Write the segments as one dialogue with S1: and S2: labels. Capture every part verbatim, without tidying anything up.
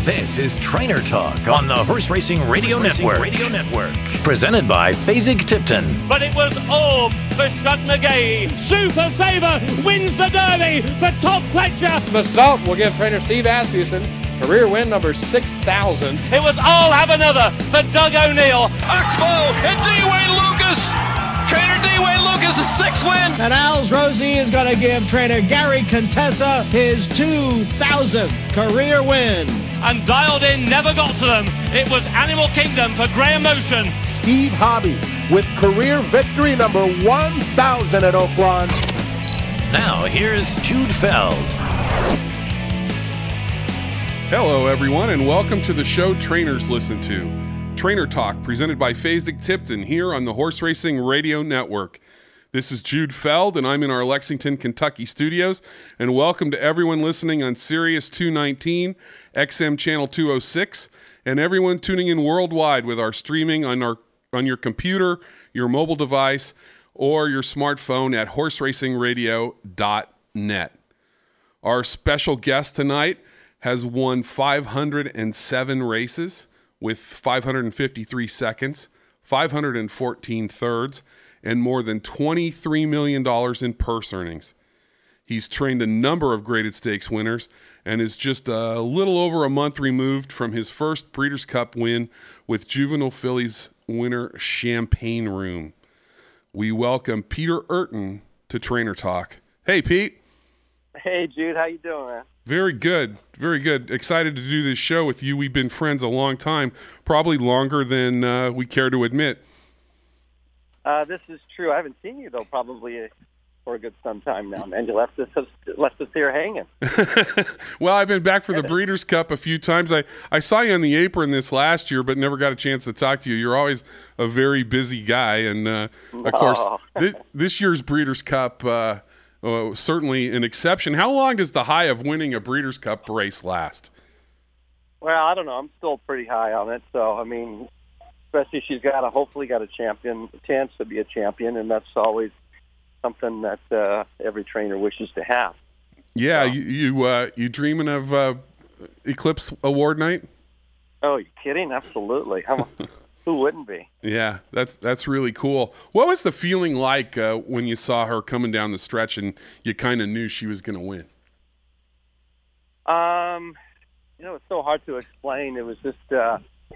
S1: This is Trainer Talk on the Horse Racing Radio Horse Network. Racing Radio Network. Presented by Fasig-Tipton.
S2: But it was all for Shug McGee. Super Saver wins the Derby for Todd Pletcher.
S3: The Salt will give trainer Steve Asmussen career win number six thousand.
S2: It was all have another for Doug O'Neill.
S4: Oxbow and D. Wayne Lucas. Trainer D. Wayne Lucas' sixth win.
S5: And Al's Rosie is going to give trainer Gary Contessa his two thousandth career win.
S2: And dialed in never got to them. It was Animal Kingdom for Graham Motion.
S6: Steve Hobby with career victory number one thousand at Oaklawn.
S1: Now here's Jude Feld.
S7: Hello everyone and welcome to the show trainers listen to. Trainer Talk presented by Fasig-Tipton here on the Horse Racing Radio Network. This is Jude Feld and I'm in our Lexington, Kentucky studios, and welcome to everyone listening on Sirius two nineteen, X M channel two oh six, and everyone tuning in worldwide with our streaming on our on your computer, your mobile device, or your smartphone at horse racing radio dot net. Our special guest tonight has won five hundred seven races with five hundred fifty-three seconds, five hundred fourteen thirds, and more than twenty-three million dollars in purse earnings. He's trained a number of graded stakes winners and is just a little over a month removed from his first Breeders' Cup win with Juvenile Fillies winner Champagne Room. We welcome Peter Eurton to Trainer Talk. Hey, Pete.
S8: Hey, Jude. How you doing, man?
S7: Very good. Very good. Excited to do this show with you. We've been friends a long time, probably longer than uh, we care to admit.
S8: Uh, this is true. I haven't seen you, though, probably for a good some time now, man. You left us, left us here hanging.
S7: Well, I've been back for the Breeders' Cup a few times. I, I saw you on the apron this last year, but never got a chance to talk to you. You're always a very busy guy. And, uh, of
S8: oh.
S7: course, this, this year's Breeders' Cup uh, uh, certainly an exception. How long does the high of winning a Breeders' Cup race last?
S8: Well, I don't know. I'm still pretty high on it. So, I mean, especially she's got a, hopefully got a champion, a chance to be a champion, and that's always something that uh, every trainer wishes to have.
S7: Yeah,
S8: so.
S7: you you, uh, you dreaming of uh, Eclipse Award night?
S8: Oh, you kidding? Absolutely. How, who wouldn't be?
S7: Yeah, that's that's really cool. What was the feeling like uh, when you saw her coming down the stretch and you kind of knew she was going to win?
S8: Um, you know, it's so hard to explain. It was just uh,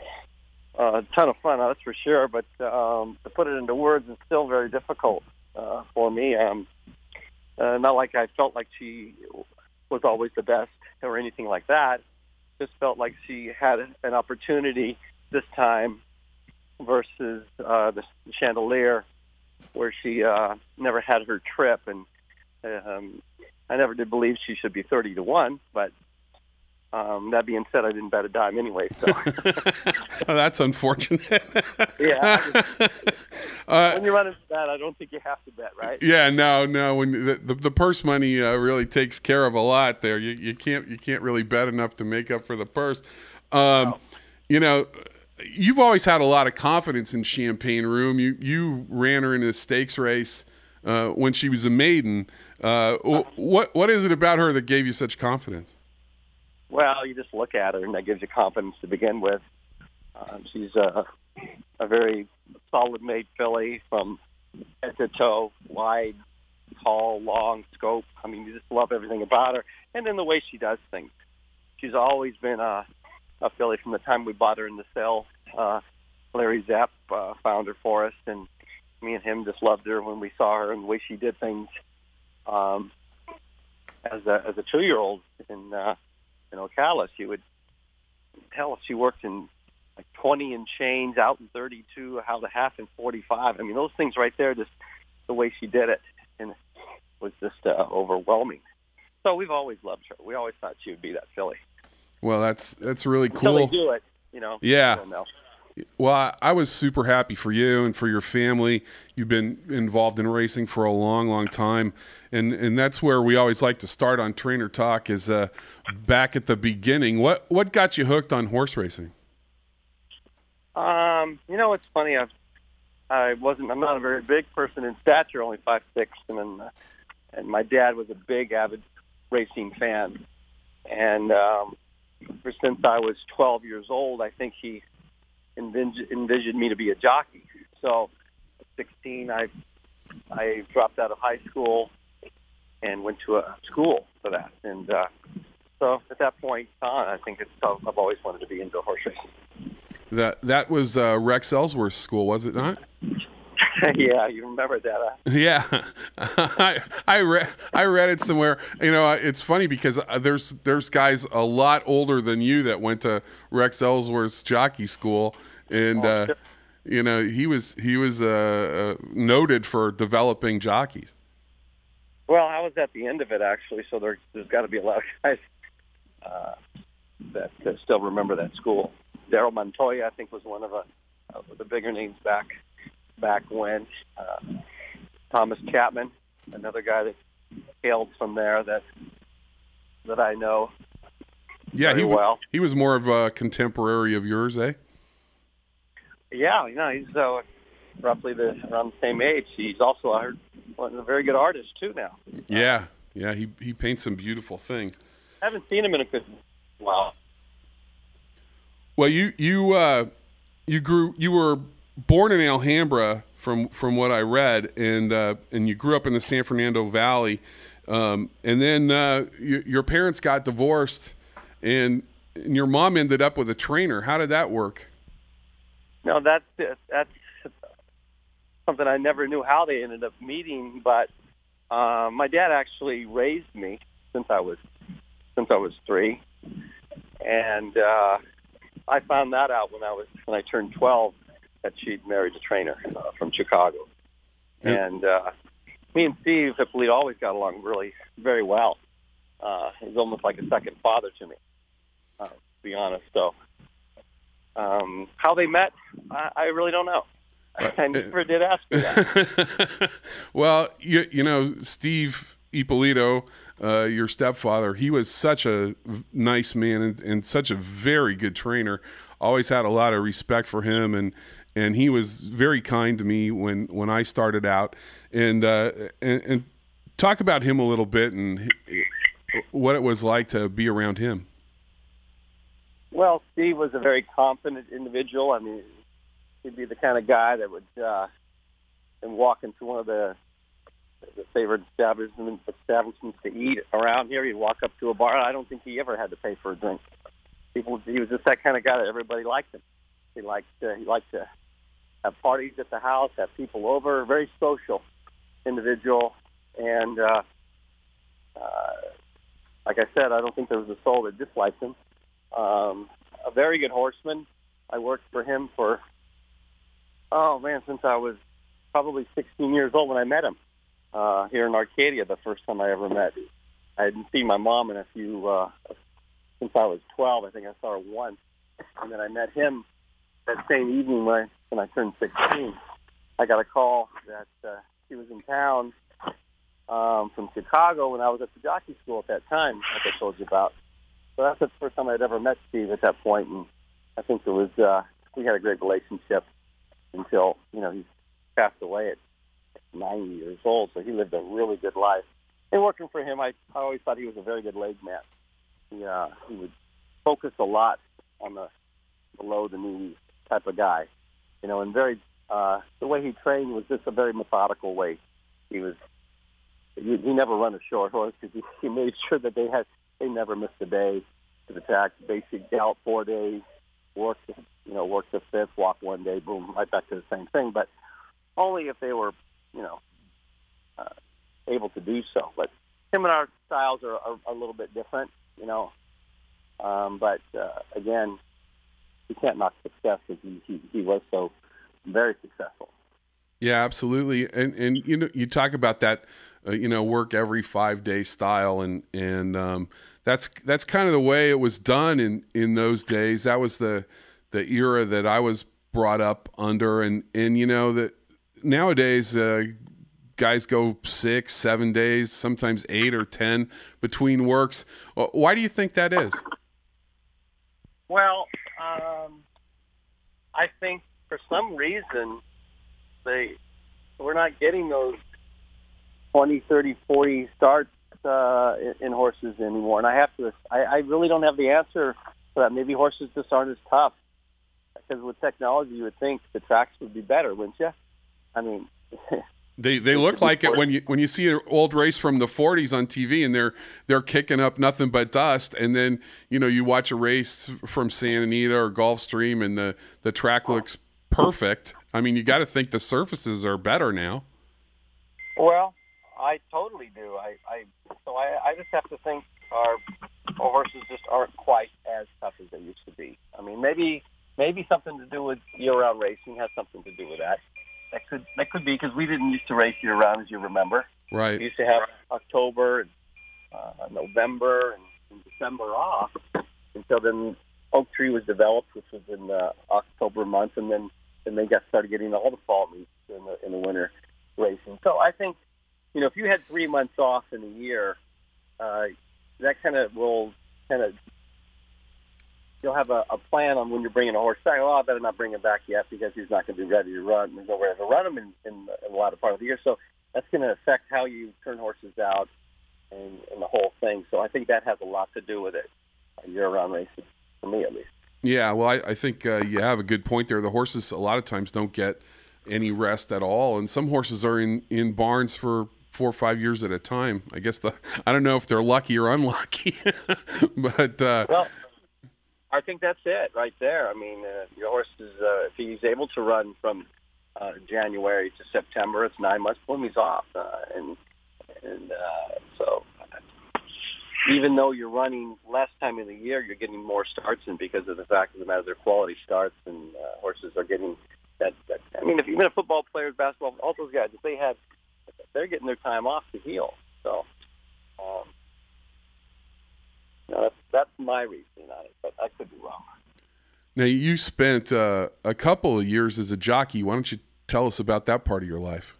S8: a ton of fun, that's for sure. But um, to put it into words is still very difficult. Uh, for me, um, uh, not like I felt like she was always the best or anything like that. Just felt like she had an opportunity this time versus uh, the Chandelier, where she uh, never had her trip, and um, I never did believe she should be thirty to one. But um, that being said, I didn't bet a dime anyway. So
S7: oh, that's unfortunate.
S8: Yeah.
S7: Uh,
S8: when you run into that, I don't think you have to bet, right?
S7: Yeah, no, no. When the the, the purse money uh, really takes care of a lot there. You you can't you can't really bet enough to make up for the purse. Um,
S8: no.
S7: You know, you've always had a lot of confidence in Champagne Room. You you ran her in a stakes race uh, when she was a maiden. Uh, what what is it about her that gave you such confidence?
S8: Well, you just look at her, and that gives you confidence to begin with. Um, she's a, a very solid-made filly from head to toe, wide, tall, long scope. I mean, you just love everything about her. And then the way she does things. She's always been a, a filly from the time we bought her in the sale. Uh, Larry Zapp uh, found her for us, and me and him just loved her when we saw her and the way she did things um, as a as a two-year-old in uh, in Ocala. She would hell, she worked in like twenty in chains, out in thirty-two, how the half in forty-five. I mean, those things right there, just the way she did it, and it was just uh, overwhelming. So we've always loved her. We always thought she would be that filly.
S7: Well, that's that's really cool.
S8: Until they do it, you know.
S7: Yeah. Well, I, I was super happy for you and for your family. You've been involved in racing for a long, long time, and and that's where we always like to start on Trainer Talk is uh, back at the beginning. What what got you hooked on horse racing?
S8: Um, you know, it's funny. I've I wasn't. I'm not a very big person in stature, only five six, and then, uh, and my dad was a big avid racing fan, and um, ever since I was twelve years old, I think he envis- envisioned me to be a jockey. So at sixteen, I I dropped out of high school and went to a school for that. And uh, so at that point on, I think it's I've always wanted to be into horse racing.
S7: That that was uh, Rex Ellsworth's school, was it not?
S8: Yeah, you remember that. Huh?
S7: Yeah, I I read I read it somewhere. You know, it's funny because there's there's guys a lot older than you that went to Rex Ellsworth's jockey school, and
S8: Oh,
S7: uh,
S8: sure.
S7: you know he was he was uh, uh, noted for developing jockeys.
S8: Well, I was at the end of it, actually, so there, there's got to be a lot of guys uh, that, that still remember that school. Daryl Montoya, I think, was one of the, uh, the bigger names back back when. Uh, Thomas Chapman, another guy that hailed from there that that I know
S7: Yeah,
S8: very
S7: he
S8: well.
S7: he was more of a contemporary of yours, eh?
S8: Yeah, you know, he's uh, roughly the, around the same age. He's also, I heard, a very good artist, too, now.
S7: Yeah, yeah. He he paints some beautiful things.
S8: I haven't seen him in a good while.
S7: Well, you you uh, you grew you were born in Alhambra from from what I read, and uh, and you grew up in the San Fernando Valley, um, and then uh, you, your parents got divorced, and, and your mom ended up with a trainer. How did that work?
S8: No, that's that's something I never knew how they ended up meeting. But uh, my dad actually raised me since I was since I was three, and uh, I found that out when I was when I turned twelve that she'd married a trainer uh, from Chicago,
S7: Yep.
S8: and uh, me and Steve Hippolyte always got along really very well. Uh, he was almost like a second father to me, uh, to be honest. So. Um, how they met, I, I really don't know. I never did ask you that.
S7: Well, you you know Steve Ippolito, uh, your stepfather, he was such a nice man and, and such a very good trainer. Always had a lot of respect for him, and and he was very kind to me when, when I started out. And, uh, and and talk about him a little bit and what it was like to be around him.
S8: Well, Steve was a very confident individual. I mean, he'd be the kind of guy that would uh, and walk into one of the, the favorite establishments, establishments to eat around here. He'd walk up to a bar. I don't think he ever had to pay for a drink. People, he was just that kind of guy that everybody liked him. He liked uh, he liked to have parties at the house, have people over. Very social individual, and uh, uh, like I said, I don't think there was a soul that disliked him. Um, a very good horseman. I worked for him for, oh man, since I was probably sixteen years old when I met him uh, here in Arcadia the first time I ever met. I hadn't seen my mom in a few, uh, since I was twelve. I think I saw her once. And then I met him that same evening when I, when I turned sixteen. I got a call that uh, he was in town um, from Chicago when I was at the jockey school at that time, like I told you about. So that's the first time I'd ever met Steve at that point, and I think it was uh, we had a great relationship until you know he passed away at ninety years old. So he lived a really good life. And working for him, I, I always thought he was a very good leg man. He uh, he would focus a lot on the below the knee type of guy, you know, and very uh, the way he trained was just a very methodical way. He was he, he never run a short horse because he, he made sure that they had. They never missed a day to the track. Basic gallop four days, work, you know, work the fifth, walk one day, boom, right back to the same thing. But only if they were, you know, uh, able to do so. But him and our styles are, are, are a little bit different, you know. Um, but uh, again, you can't knock success because he, he he was so very successful.
S7: Yeah, absolutely. And and you know, you talk about that, uh, you know, work every five day style, and and um, that's that's kind of the way it was done in, in those days. That was the the era that I was brought up under, and and you know that nowadays uh, guys go six, seven days, sometimes eight or ten between works. Why do you think that is?
S8: Well, um, I think for some reason. They, we're not getting those twenty, thirty, forty starts uh, in, in horses anymore. And I have to, I, I really don't have the answer for that. Maybe horses just aren't as tough. Because with technology, you would think the tracks would be better, wouldn't you? I mean,
S7: they they look like it when you when you see an old race from the forties on T V, and they're they're kicking up nothing but dust, and then you know you watch a race from Santa Anita or Gulfstream, and the the track looks perfect. I mean, you got to think the surfaces are better now.
S8: Well, I totally do. I, I so I, I just have to think our, our horses just aren't quite as tough as they used to be. I mean, maybe. Maybe something to do with year-round racing has something to do with that. That could that could be because we didn't used to race year-round, as you remember.
S7: Right.
S8: We used to have October, and, uh, November, and, and December off until then. Oak Tree was developed, which was in the October month, and then then they got started getting all the fall meets in the in the winter racing. So I think, you know, if you had three months off in a year, uh, that kind of will kind of. You'll have a, a plan on when you're bringing a horse back. Oh, I better not bring him back yet because he's not going to be ready to run. There's nowhere to run him in, in, in a lot of part of the year. So that's going to affect how you turn horses out and, and the whole thing. So I think that has a lot to do with it, year-round racing, for me at least.
S7: Yeah, well, I, I think uh, you have a good point there. The horses a lot of times don't get any rest at all, and some horses are in, in barns for four or five years at a time. I guess the I don't know if they're lucky or unlucky, but uh,
S8: well. I think that's it right there. I mean, uh, your horse is, uh, if he's able to run from uh, January to September, it's nine months, boom, he's off. Uh, and and uh, so even though you're running less time in the year, you're getting more starts in because of the fact of the matter, they're quality starts, and uh, horses are getting that, that. I mean, if even a football players, basketball, all those guys, if they had, they're getting their time off to heal. So, um, you know, that's, that's my reasoning on it, but I could be wrong.
S7: Now, you spent uh, a couple of years as a jockey. Why don't you tell us about that part of your life?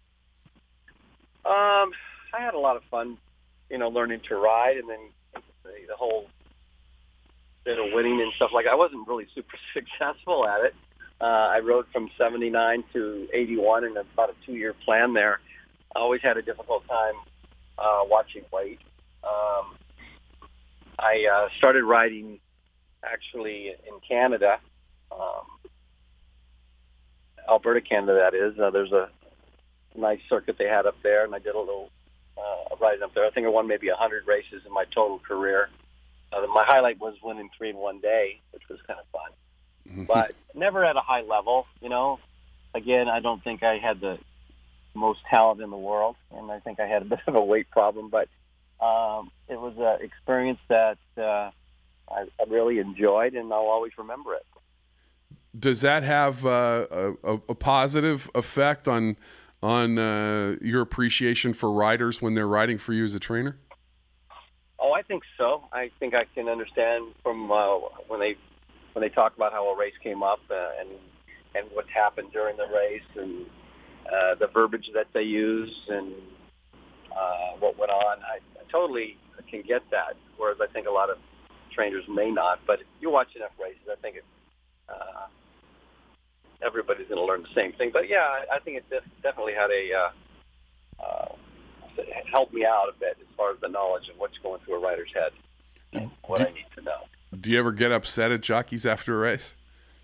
S8: Um, I had a lot of fun, you know, learning to ride, and then the, the whole bit of winning and stuff like that. I wasn't really super successful at it. Uh, I rode from seventy-nine to eighty-one in about a two-year plan there. I always had a difficult time uh, watching weight. Um, I uh, started riding actually in Canada, um, Alberta, Canada, that is. Uh, there's a nice circuit they had up there, and I did a little uh, riding up there. I think I won maybe one hundred races in my total career. Uh, my highlight was winning three in one day, which was kind of fun. Mm-hmm. But never at a high level, you know. Again, I don't think I had the most talent in the world, and I think I had a bit of a weight problem, but Um, it was an experience that uh, I, I really enjoyed, and I'll always remember it.
S7: Does that have uh, a, a positive effect on on uh, your appreciation for riders when they're riding for you as a trainer?
S8: Oh, I think so. I think I can understand from uh, when they when they talk about how a race came up uh, and and what happened during the race and uh, the verbiage that they use and uh, what went on. I, I totally can get that, whereas I think a lot of trainers may not. But if you watch enough races, I think it, uh, everybody's going to learn the same thing. But yeah, I, I think it def- definitely had a uh, uh, helped me out a bit as far as the knowledge of what's going through a rider's head and what
S7: do,
S8: I need to know.
S7: Do you ever get upset at jockeys after a race?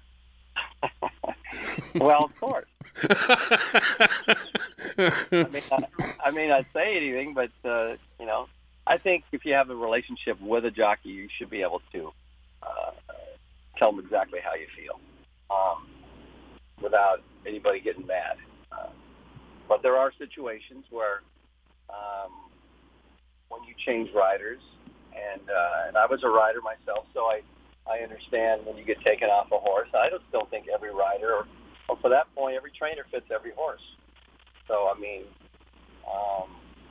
S8: Well, of course. I may not, I may not say anything, but uh, you know, I think if you have a relationship with a jockey, you should be able to uh, tell them exactly how you feel um, without anybody getting mad. Uh, but there are situations where um, when you change riders, and uh, and I was a rider myself, so I I understand when you get taken off a horse. I just don't think every rider, or, or for that point, every trainer fits every horse. So I mean, um,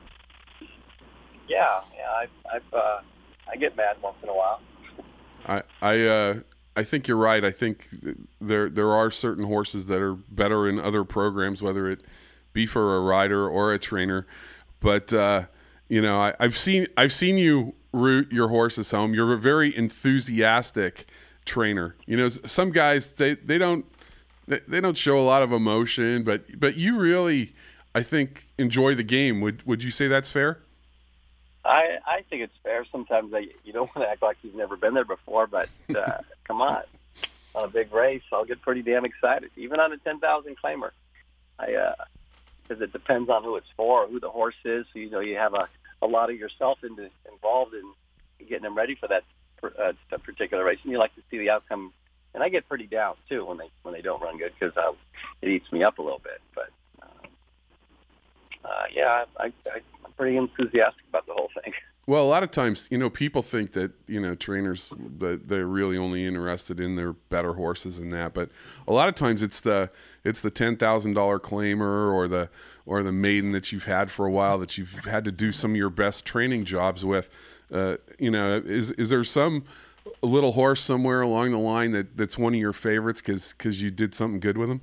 S8: yeah, yeah, I I've, uh, I get mad once in a while.
S7: I I uh, I think you're right. I think there there are certain horses that are better in other programs, whether it be for a rider or a trainer. But uh, you know, I, I've seen I've seen you root your horses home. You're a very enthusiastic trainer. You know, some guys they, they don't they, they don't show a lot of emotion, but but you really, I think, enjoy the game. Would would you say that's fair?
S8: I I think it's fair. Sometimes I, you don't want to act like you've never been there before, but uh, come on, on a big race, I'll get pretty damn excited, even on a ten thousand claimer. I because uh, it depends on who it's for, who the horse is. So you know you have a, a lot of yourself into, involved in getting them ready for that, uh, that particular race, and you like to see the outcome. And I get pretty down too when they when they don't run good because uh, it eats me up a little bit. But uh, uh, yeah, I, I, I'm pretty enthusiastic about the whole thing.
S7: Well, a lot of times, you know, people think that, you know, trainers, that they're really only interested in their better horses and that, but a lot of times it's the it's the ten thousand dollar claimer or the or the maiden that you've had for a while that you've had to do some of your best training jobs with. Uh, you know, is is there some little horse somewhere along the line that, that's one of your favorites because because you did something good with him?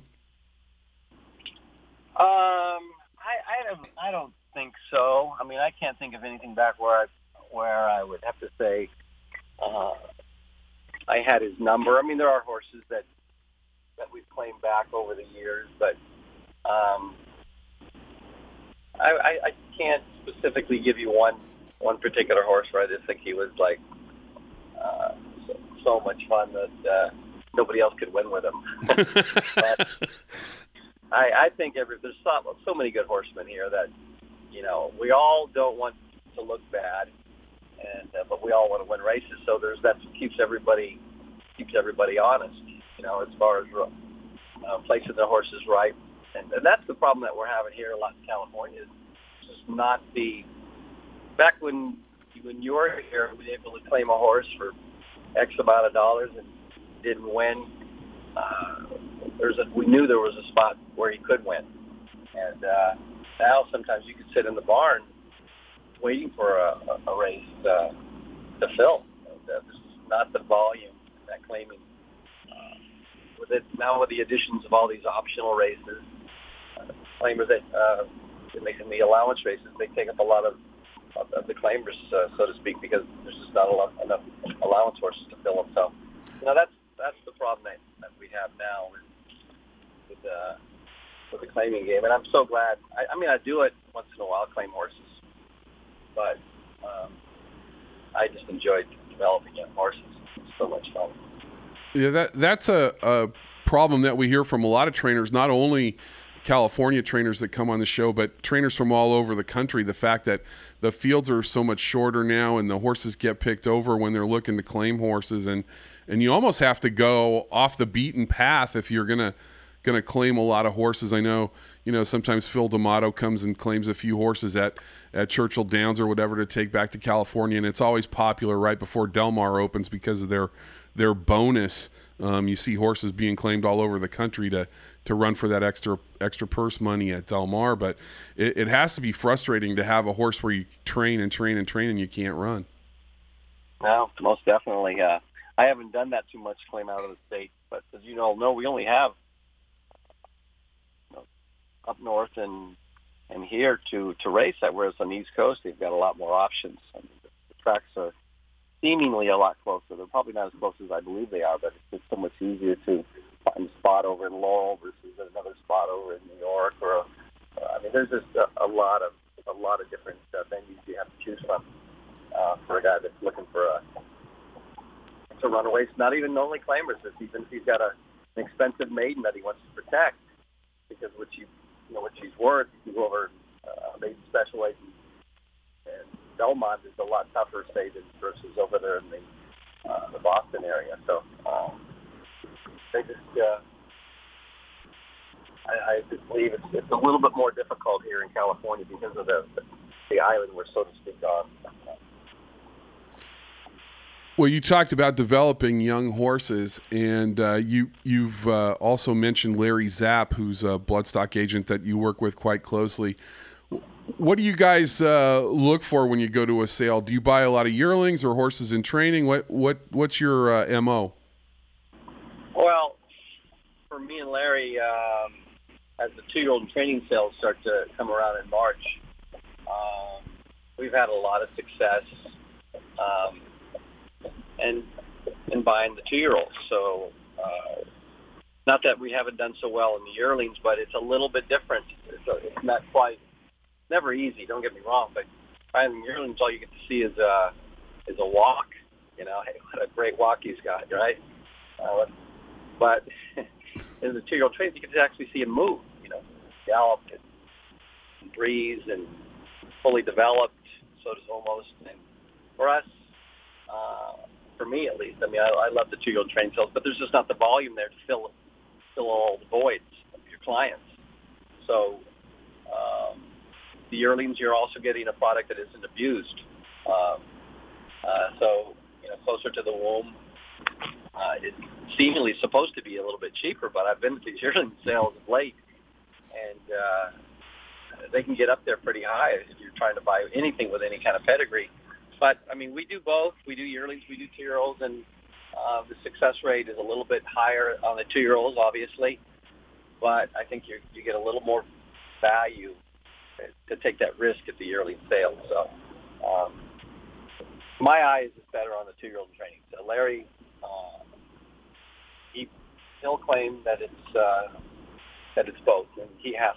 S8: Um, I I don't I don't think so. I mean, I can't think of anything back where I where I would have to say uh, I had his number. I mean, there are horses that that we've claimed back over the years, but um, I, I, I can't specifically give you one one particular horse where I just think he was like uh, so, so much fun that uh, nobody else could win with him. But I, I think every, there's so, so many good horsemen here that, you know, we all don't want to look bad, and uh, but we all want to win races. So there's that keeps everybody keeps everybody honest, you know, as far as uh, placing their horses right. And, and that's the problem that we're having here a lot in California is just not the back when when you were here, we were able to claim a horse for X amount of dollars and didn't win. Uh, there's a, we knew there was a spot where he could win, and uh, now sometimes you could sit in the barn waiting for a, a, a race uh, to fill. And, uh, this is not the volume that claiming. Uh, with it now, with the additions of all these optional races, uh, claimers that uh, in, the, in the allowance races, they take up a lot of, of, of the claimers, uh, so to speak, because there's just not a lot, enough allowance horses to fill them. So, you know, that's that's the problem that, that we have now with with, uh, with the claiming game. And I'm so glad. I, I mean, I do it once in a while, claim horses, but um, I just enjoyed developing young horses. It's so much fun.
S7: Yeah, that that's a, a problem that we hear from a lot of trainers, not only California trainers that come on the show, but trainers from all over the country. The fact that the fields are so much shorter now and the horses get picked over when they're looking to claim horses, and and you almost have to go off the beaten path if you're gonna gonna claim a lot of horses. I know, you know, sometimes Phil D'Amato comes and claims a few horses at at Churchill Downs or whatever to take back to California, and it's always popular right before Del Mar opens because of their their bonus. Um, you see horses being claimed all over the country to to run for that extra extra purse money at Del Mar, but it, it has to be frustrating to have a horse where you train and train and train and you can't run.
S8: No, most definitely. Uh, I haven't done that too much claim out of the state, but as you know, no, we only have you know, up north and and here to to race at. Whereas on the East Coast, they've got a lot more options. I mean, the, the tracks are seemingly a lot closer. They're probably not as close as I believe they are, but it's just so much easier to find a spot over in Laurel versus another spot over in New York. Or uh, I mean, there's just a, a lot of a lot of different uh, venues you have to choose from uh, for a guy that's looking for a to run away. It's not even only claimers. It's even if he's got a, an expensive maiden that he wants to protect, because what you you know what she's worth, you go over uh, maiden special weight and, and Belmont is a lot tougher, say, than versus over there in the uh, the Boston area. So um, they just, uh, I, I just believe it's, it's a little bit more difficult here in California because of the the island we're, so to speak, on.
S7: Well, you talked about developing young horses, and uh, you, you've uh, also mentioned Larry Zapp, who's a bloodstock agent that you work with quite closely. What do you guys uh, look for when you go to a sale? Do you buy a lot of yearlings or horses in training? What what what's your uh, M O?
S8: Well, for me and Larry, um, as the two-year-old and training sales start to come around in March, um, we've had a lot of success um, and in buying the two-year-olds. So uh, not that we haven't done so well in the yearlings, but it's a little bit different. It's, a, it's not quite. Never easy, don't get me wrong, but behind the yearlings, all you get to see is a is a walk. You know, hey, what a great walk he's got, right? Uh, but in the two-year-old trains, you get to actually see him move. You know, gallop and breeze and fully developed. So does almost. And for us, uh, for me at least, I mean, I, I love the two-year-old train sales, but there's just not the volume there to fill fill all the voids of your clients. So um, the yearlings, you're also getting a product that isn't abused. Um, uh, so, you know, closer to the womb, uh, it's seemingly supposed to be a little bit cheaper, but I've been to these yearling sales of late, and uh, they can get up there pretty high if you're trying to buy anything with any kind of pedigree. But, I mean, we do both. We do yearlings, we do two-year-olds, and uh, the success rate is a little bit higher on the two-year-olds, obviously. But I think you you get a little more value to take that risk at the yearling sales. So um, my eyes is better on the two-year-old training. So Larry, uh, he, he'll claim that it's uh, that it's both, and he has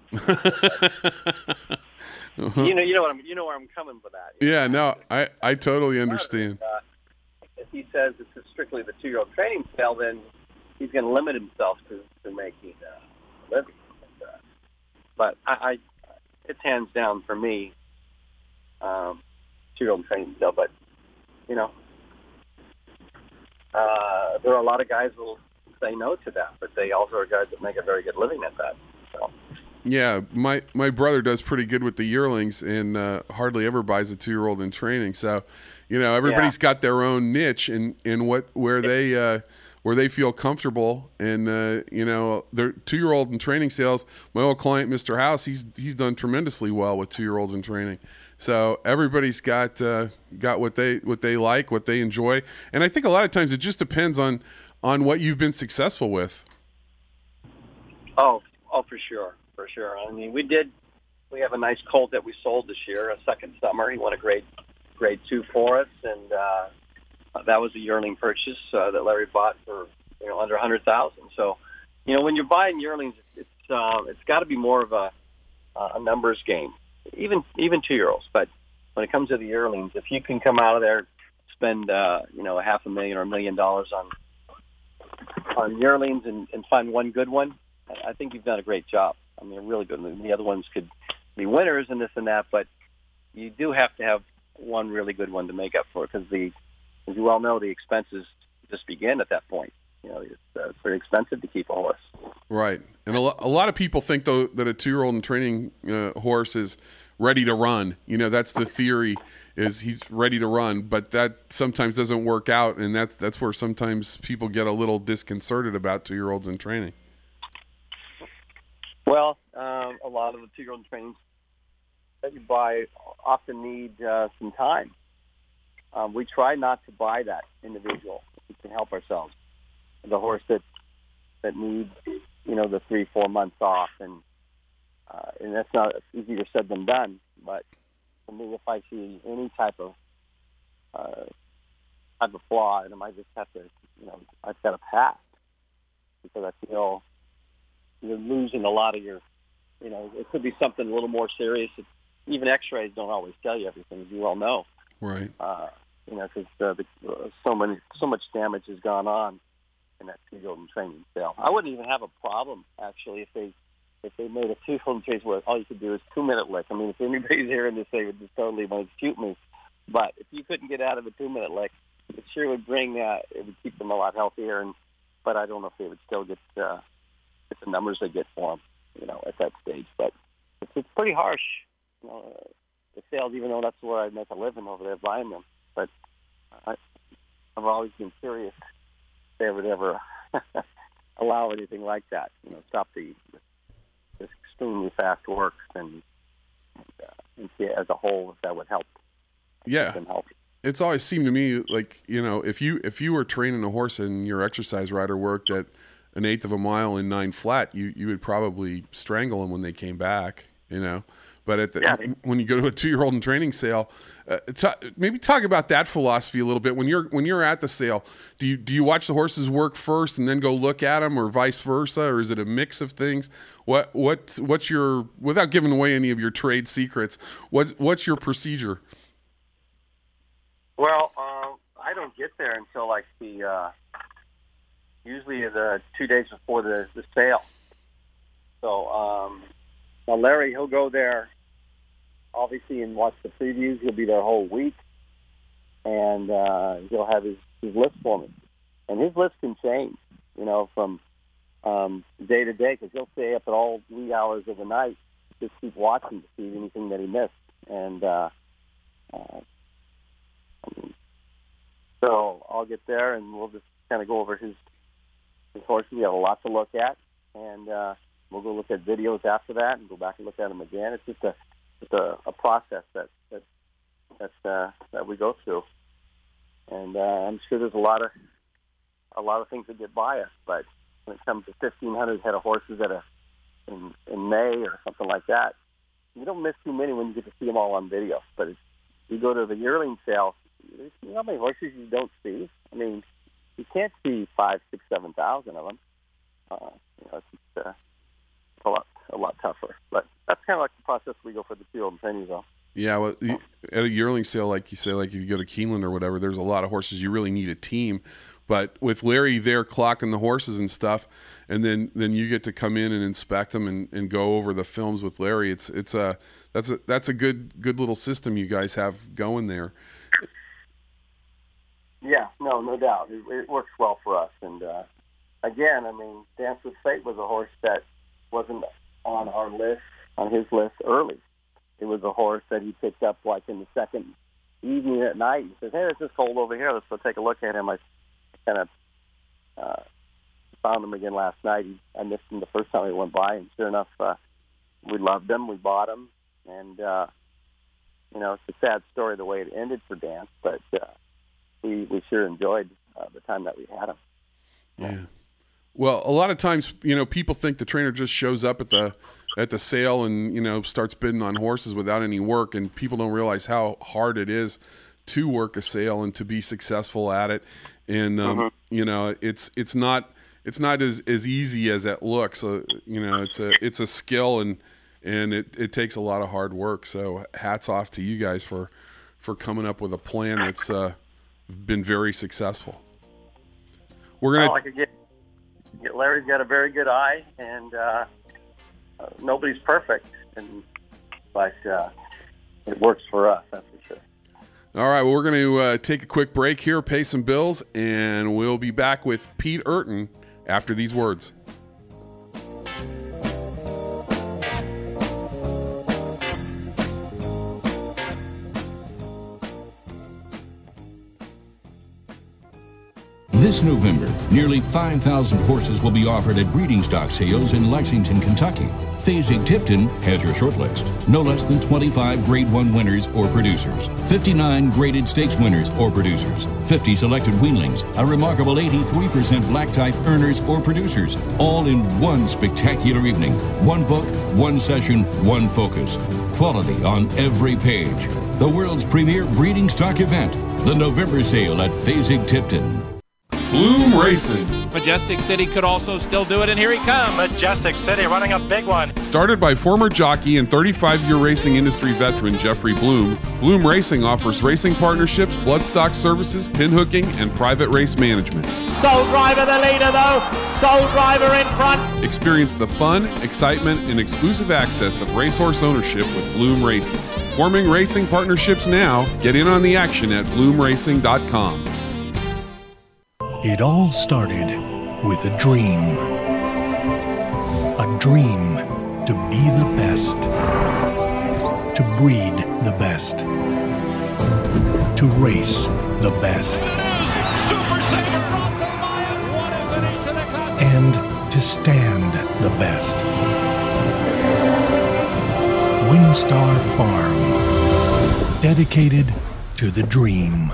S8: to. Uh-huh. You know, you know what I'm. You know where I'm coming with that.
S7: Yeah, no, I, I totally understand.
S8: Uh, if he says this is strictly the two-year-old training sale, then he's going to limit himself to, to making uh, a living. And, uh, but I, I, it's hands down for me, um, two-year-old training sale. But you know, uh, there are a lot of guys who will say no to that, but they also are guys that make a very good living at that. So.
S7: Yeah, my, my brother does pretty good with the yearlings and uh, hardly ever buys a two-year-old in training. So, you know, everybody's yeah. got their own niche in, in what where they uh, where they feel comfortable. And uh, you know, their two-year-old in training sales. My old client, Mister House, he's he's done tremendously well with two-year-olds in training. So everybody's got uh, got what they what they like, what they enjoy, and I think a lot of times it just depends on on what you've been successful with.
S8: Oh, oh, for sure. For sure. I mean, we did, we have a nice colt that we sold this year, a second summer. He won a grade, grade two for us, and uh, that was a yearling purchase uh, that Larry bought for, you know, under a hundred thousand. So, you know, when you're buying yearlings, it's uh, it's got to be more of a a numbers game, even even two year olds. But when it comes to the yearlings, if you can come out of there, spend uh, you know a half a million or a million dollars on on yearlings and, and find one good one, I think you've done a great job. I mean, really good. The other ones could be winners and this and that, but you do have to have one really good one to make up for it because, the, as you well know, the expenses just begin at that point. You know, it's, uh, it's very expensive to keep a horse.
S7: Right. And a, lo- a lot of people think, though, that a two-year-old in training uh, horse is ready to run. You know, that's the theory, is he's ready to run, but that sometimes doesn't work out, and that's, that's where sometimes people get a little disconcerted about two-year-olds in training.
S8: Well, um, a lot of the two-year-old trains that you buy often need uh, some time. Um, we try not to buy that individual. We can help ourselves. The horse that that needs, you know, the three, four months off, and uh, and that's not easier said than done. But for me, if I see any type of uh, type of flaw in him, I just have to, you know, I've got to pass because I feel you're losing a lot of your, you know, it could be something a little more serious. It, even X-rays don't always tell you everything, as you well know.
S7: Right. Uh,
S8: you know, because uh, uh, so many, so much damage has gone on in that two-year-old training sale. I wouldn't even have a problem actually if they if they made a two-year-old trace where all you could do is two-minute lick. I mean, if anybody's hearing this, they would just totally want to shoot me. But if you couldn't get out of a two-minute lick, it sure would bring, uh, it would keep them a lot healthier. And but I don't know if they would still get. Uh, It's the numbers they get for them, you know, at that stage. But it's, it's pretty harsh, you know, uh, the sales, even though that's where I make a living over there buying them. But I, I've always been curious if they would ever allow anything like that, you know, stop the this extremely fast work and, and, uh, and see it as a whole if that would help.
S7: Yeah.
S8: Them help.
S7: It's always seemed to me like, you know, if you if you were training a horse and your exercise rider worked at an eighth of a mile in nine flat, you, you would probably strangle them when they came back, you know. But at the,
S8: Yeah.
S7: when you go to a two-year-old in training sale, uh, t- maybe talk about that philosophy a little bit. When you're when you're at the sale, do you do you watch the horses work first and then go look at them, or vice versa, or is it a mix of things? What what what's your, without giving away any of your trade secrets, what's what's your procedure?
S8: Well, uh, I don't get there until like the uh, usually the two days before the, the sale. So um, now Larry, he'll go there obviously and watch the previews. He'll be there a whole week, and uh, he'll have his, his list for me. And his list can change, you know, from um, day to day, because he'll stay up at all wee hours of the night, just keep watching to see anything that he missed. And uh, uh, I mean, so I'll get there and we'll just kind of go over his his horses. We have a lot to look at, and uh, we'll go look at videos after that and go back and look at them again. It's just a it's a, a process that that that, uh, that we go through, and uh, I'm sure there's a lot of a lot of things that get by us. But when it comes to fifteen hundred head of horses at a in, in May or something like that, you don't miss too many when you get to see them all on video. But it's, you go to the yearling sale, you know how many horses you don't see? I mean, you can't see five, six, seven thousand of them. Uh, you know, it's just, uh, a lot, a lot tougher. But that's kind of like the process we go for the field and training zone.
S7: Yeah, well, at a yearling sale, like you say, like if you go to Keeneland or whatever, there's a lot of horses. You really need a team. But with Larry there clocking the horses and stuff, and then, then you get to come in and inspect them and, and go over the films with Larry. It's it's a that's a that's a good good little system you guys have going there.
S8: Yeah, no, no doubt. It, it works well for us. And uh, again, I mean, Dance with Fate was a horse that wasn't on our list, on his list early. It was a horse that he picked up like in the second evening at night. He says, "Hey, it's just cold over here. Let's go take a look at him." I kind of uh, found him again last night. He, I missed him the first time he went by, and sure enough, uh, we loved him. We bought him, and uh, you know, it's a sad story the way it ended for Dance, but uh, we we sure enjoyed uh, the time that we had him.
S7: Yeah. Well, a lot of times, you know, people think the trainer just shows up at the at the sale and, you know, starts bidding on horses without any work, and people don't realize how hard it is to work a sale and to be successful at it. And um, mm-hmm. you know, it's it's not it's not as, as easy as it looks. Uh, you know, it's a it's a skill, and and it, it takes a lot of hard work. So hats off to you guys for for coming up with a plan that's uh, been very successful. We're gonna.
S8: Well, I could get, get Larry's got a very good eye, and uh, uh, nobody's perfect, and but uh, it works for us. That's for sure.
S7: All right, well, we're going to uh, take a quick break here, pay some bills, and we'll be back with Pete Urton after these words.
S9: This November, nearly five thousand horses will be offered at breeding stock sales in Lexington, Kentucky. Fasig-Tipton has your shortlist. No less than twenty-five Grade one winners or producers, fifty-nine graded stakes winners or producers, fifty selected weanlings, a remarkable eighty-three percent black type earners or producers, all in one spectacular evening. One book, one session, one focus. Quality on every page. The world's premier breeding stock event, the November sale at Fasig-Tipton.
S7: Bloom Racing.
S4: Majestic City could also still do it, and here he comes.
S10: Majestic City running a big one.
S7: Started by former jockey and thirty-five-year racing industry veteran Jeffrey Bloom, Bloom Racing offers racing partnerships, bloodstock services, pinhooking, and private race management.
S5: Soul Driver the leader though. Soul Driver in front.
S7: Experience the fun, excitement, and exclusive access of racehorse ownership with Bloom Racing. Forming racing partnerships now. Get in on the action at bloom racing dot com.
S11: It all started with a dream. A dream to be the best. To breed the best. To race the best.
S2: Super Saver, Russell Meyer, what a finish to the classic.
S11: And to stand the best. Windstar Farm. Dedicated to the dream.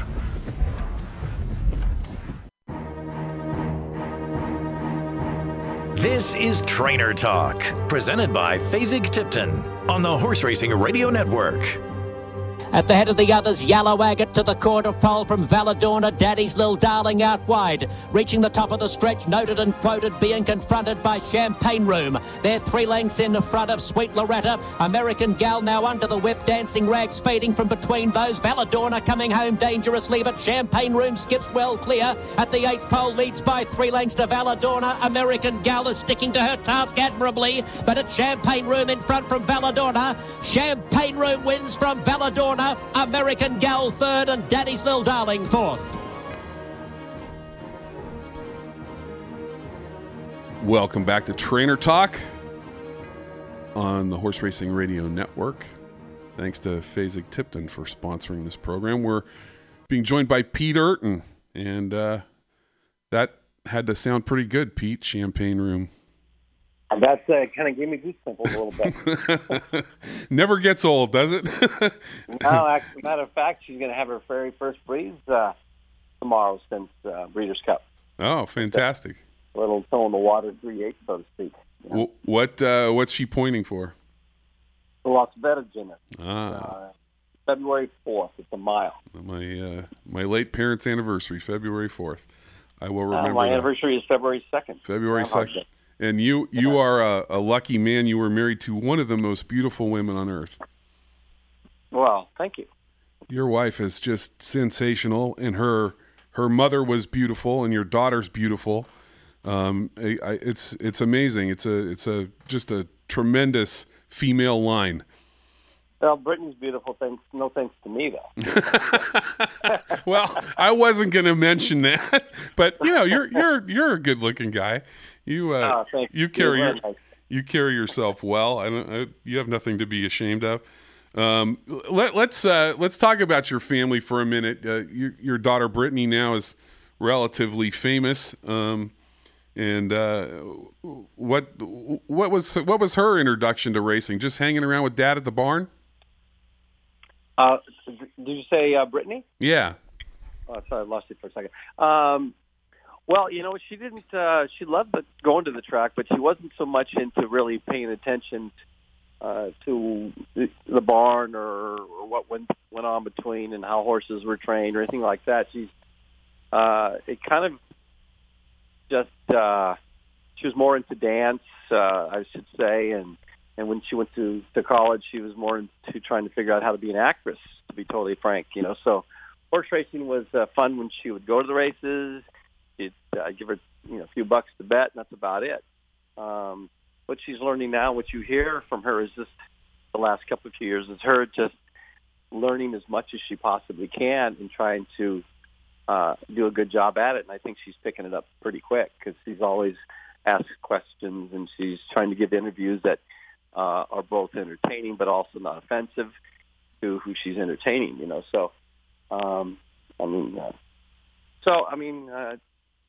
S1: This is Trainer Talk, presented by Fasig-Tipton on the Horse Racing Radio Network.
S12: At the head of the others, Yellow Agate to the quarter pole from Valadorna, Daddy's Lil Darling out wide. Reaching the top of the stretch, noted and quoted, being confronted by Champagne Room. They're three lengths in the front of Sweet Loretta. American Gal now under the whip, Dancing Rag speeding from between those. Valadorna coming home dangerously, but Champagne Room skips well clear. At the eighth pole, leads by three lengths to Valadorna. American Gal is sticking to her task admirably, but it's Champagne Room in front from Valadorna. Champagne Room wins from Valadorna. American Gal third and Daddy's Lil Darling fourth.
S7: Welcome back to Trainer Talk on the Horse Racing Radio Network. Thanks to Fasig-Tipton for sponsoring this program. We're being joined by Pete Urton, and uh, that had to sound pretty good, Pete, Champagne Room.
S8: That uh, kind of gave me goosebumps a little bit.
S7: Never gets old, does it?
S8: No, as a matter of fact, she's going to have her very first breeze uh, tomorrow since uh, Breeders' Cup.
S7: Oh, fantastic.
S8: A little toe in the water, three eight, so to speak. You know?
S7: What uh, What's she pointing for?
S8: The Las Vegas.
S7: Ah.
S8: Uh, February fourth. It's a mile.
S7: My uh, my late parents' anniversary, February fourth. I will remember.
S8: Uh, my
S7: that.
S8: anniversary is February second.
S7: February second. And you you are a, a lucky man. You were married to one of the most beautiful women on earth.
S8: Well, thank you.
S7: Your wife is just sensational, and her her mother was beautiful, and your daughter's beautiful. Um, I, I, it's it's amazing. It's a it's a just a tremendous female line.
S8: Well, Brittany's beautiful. Thanks, no thanks to me though.
S7: Well, I wasn't going to mention that, but you know, you're you're you're a good-looking guy. You uh,
S8: oh, you.
S7: you carry your, you carry yourself well. I don't. I, you have nothing to be ashamed of. Um, let, let's uh, let's talk about your family for a minute. Uh, your, your daughter Brittany now is relatively famous. Um, and uh, what what was what was her introduction to racing? Just hanging around with Dad at the barn?
S8: Uh, did you say uh, Brittany?
S7: Yeah.
S8: Oh, sorry, I lost you for a second. Um, well, you know, she didn't. Uh, she loved the, going to the track, but she wasn't so much into really paying attention uh, to the, the barn or, or what went went on between and how horses were trained or anything like that. She's uh, it kind of just uh, she was more into dance, uh, I should say, and and when she went to, to college, she was more into trying to figure out how to be an actress. To be totally frank, you know, so horse racing was uh, fun when she would go to the races. You'd uh, give her, you know, a few bucks to bet, and that's about it. Um, what she's learning now, what you hear from her is just the last couple of years, is her just learning as much as she possibly can and trying to uh, do a good job at it. And I think she's picking it up pretty quick because she's always asked questions and she's trying to give interviews that uh, are both entertaining but also not offensive to who she's entertaining, you know. So, um, I mean, uh, so, I mean, uh,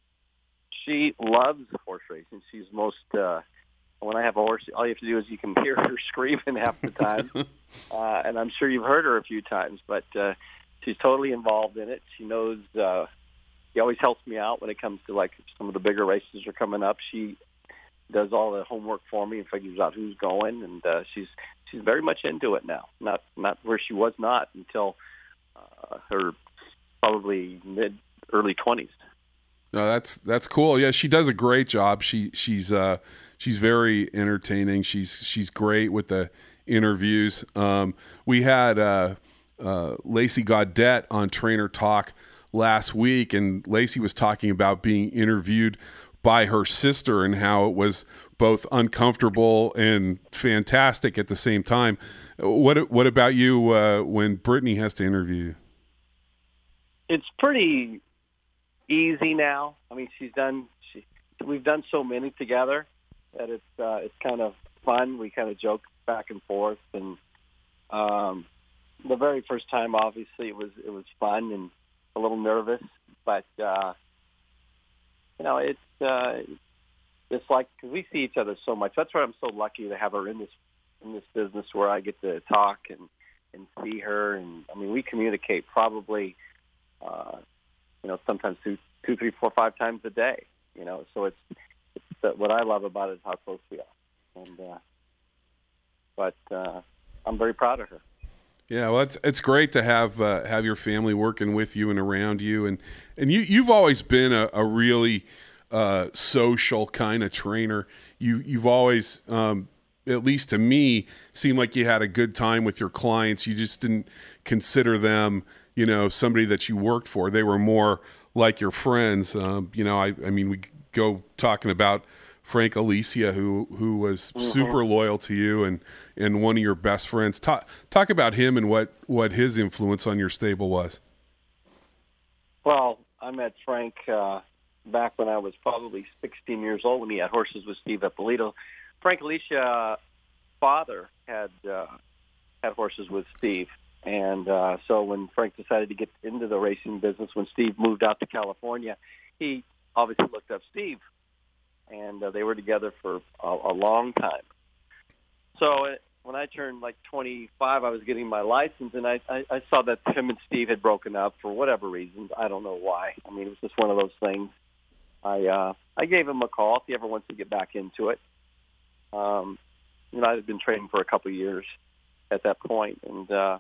S8: she loves horse racing. She's most, uh, when I have a horse, all you have to do is you can hear her screaming half the time. uh, and I'm sure you've heard her a few times, but uh, she's totally involved in it. She knows, uh, she always helps me out when it comes to, like, some of the bigger races are coming up. She does all the homework for me and figures out who's going, and uh, she's she's very much into it now. Not not where she was not until uh, her probably mid early twenties.
S7: No, that's that's cool. Yeah, she does a great job. She she's uh, she's very entertaining. She's she's great with the interviews. Um, we had uh, uh, Lacey Gaudette on Trainer Talk last week, and Lacey was talking about being interviewed by her sister and how it was both uncomfortable and fantastic at the same time. What what about you uh, when Brittany has to interview you?
S8: It's pretty easy now. I mean, she's done. She, we've done so many together that it's uh, it's kind of fun. We kind of joke back and forth, and um, the very first time, obviously, it was it was fun and a little nervous, but uh, you know, it's uh, it's like because we see each other so much. That's why I'm so lucky to have her in this in this business where I get to talk and and see her, and I mean, we communicate probably. Uh, you know, sometimes two, two, three, four, five times a day, you know, so it's, it's that what I love about it is how close we are. And uh, but uh, I'm very proud of her.
S7: Yeah, well, it's it's great to have uh, have your family working with you and around you, and and you you've always been a, a really uh, social kind of trainer. You you've always, um, at least to me, seemed like you had a good time with your clients. You just didn't consider them, you know, somebody that you worked for. They were more like your friends. Um, you know, I I mean, we go talking about Frank Alicia, who who was mm-hmm. super loyal to you and, and one of your best friends. Talk talk about him and what, what his influence on your stable was.
S8: Well, I met Frank uh, back when I was probably sixteen years old when he had horses with Steve Ippolito. Frank Alicia's father had uh, had horses with Steve, and uh, so when Frank decided to get into the racing business, when Steve moved out to California, he obviously looked up Steve. And uh, they were together for a, a long time. So it, when I turned like twenty-five, I was getting my license, and I, I, I saw that him and Steve had broken up for whatever reasons. I don't know why. I mean, it was just one of those things. I uh, I gave him a call if he ever wants to get back into it. Um, you know, I had been training for a couple of years at that point, and uh,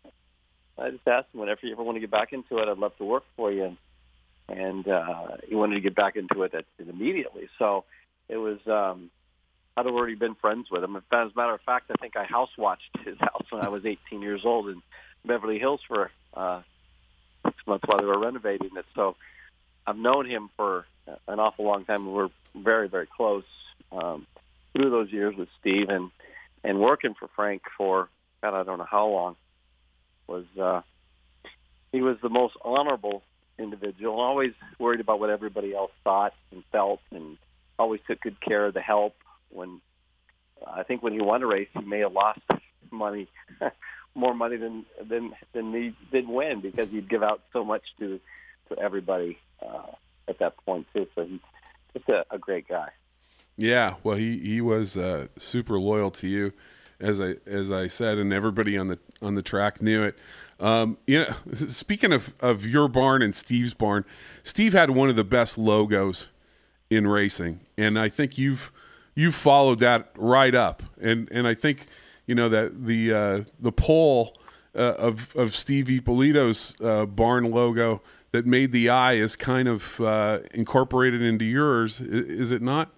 S8: I just asked him, whenever you ever want to get back into it, I'd love to work for you. And, And uh, he wanted to get back into it at, immediately. So it was, um, I'd already been friends with him. As a matter of fact, I think I house watched his house when I was eighteen years old in Beverly Hills for uh, six months while they were renovating it. So I've known him for an awful long time. And we're very, very close um, through those years with Steve. And, and working for Frank for, God, I don't know how long, was uh, he was the most honorable individual, always worried about what everybody else thought and felt, and always took good care of the help. When uh, I think when he won a race, he may have lost money, more money than than than he did win, because he'd give out so much to to everybody uh, at that point too. So he's just a, a great guy.
S7: Yeah, well, he he was uh, super loyal to you, as I as I said, and everybody on the on the track knew it. Um, you know, speaking of, of your barn and Steve's barn, Steve had one of the best logos in racing, and I think you've you've followed that right up. And and I think, you know, that the uh, the pole uh, of of Steve Ippolito's uh, barn logo that made the eye is kind of uh, incorporated into yours, is it not?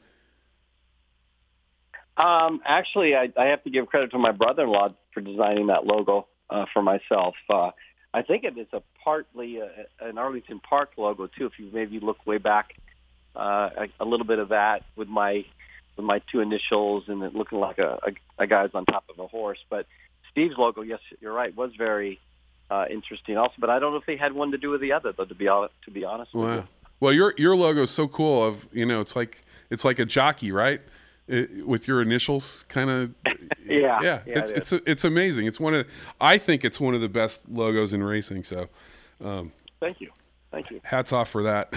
S8: Um, actually, I, I have to give credit to my brother-in-law for designing that logo. Uh, for myself, uh, I think it is a partly a, an Arlington Park logo too. If you maybe look way back, uh, a, a little bit of that with my with my two initials and it looking like a, a, a guy's on top of a horse. But Steve's logo, yes, you're right, was very uh, interesting also. But I don't know if they had one to do with the other, though. To be honest, to be honest
S7: wow.
S8: with you.
S7: Well, your your logo is so cool. Of you know, it's like it's like a jockey, right? It, with your initials, kind of.
S8: yeah,
S7: yeah.
S8: yeah,
S7: It's
S8: it
S7: it's it's amazing. It's one of I think it's one of the best logos in racing. So, um,
S8: thank you, thank you.
S7: Hats off for that.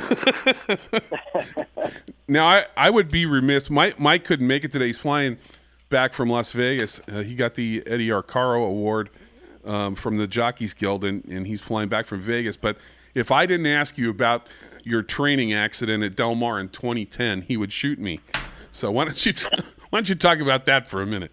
S7: Now, I, I would be remiss. Mike Mike couldn't make it today. He's flying back from Las Vegas. Uh, he got the Eddie Arcaro Award um, from the Jockeys Guild, and, and he's flying back from Vegas. But if I didn't ask you about your training accident at Del Mar in twenty ten, he would shoot me. So why don't you why don't you talk about that for a minute?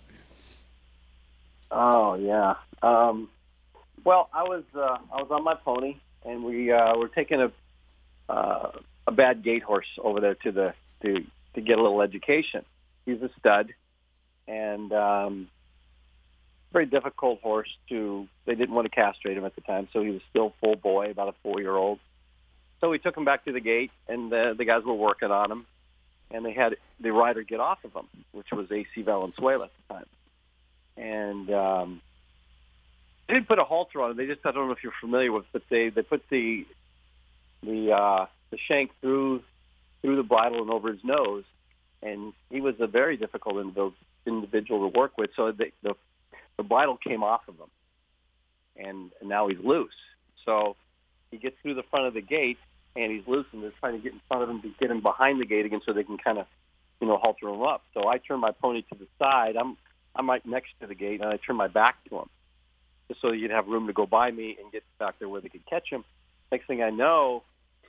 S8: Oh yeah. Um, well, I was uh, I was on my pony, and we uh, were taking a uh, a bad gate horse over there to the to to get a little education. He's a stud, and um, very difficult horse to. They didn't want to castrate him at the time, so he was still full boy, about a four year old. So we took him back to the gate, and the, the guys were working on him. And they had the rider get off of him, which was A C Valenzuela at the time. And um, they didn't put a halter on him. They just, I don't know if you're familiar with, but they, they put the the uh, the shank through through the bridle and over his nose. And he was a very difficult individual to work with. So the the, the bridle came off of him, and, and now he's loose. So he gets through the front of the gate, and he's loose, and they're trying to get in front of him to get him behind the gate again so they can kind of, you know, halter him up. So I turn my pony to the side. I'm I'm right next to the gate, and I turn my back to him just so you'd have room to go by me and get back there where they could catch him. Next thing I know,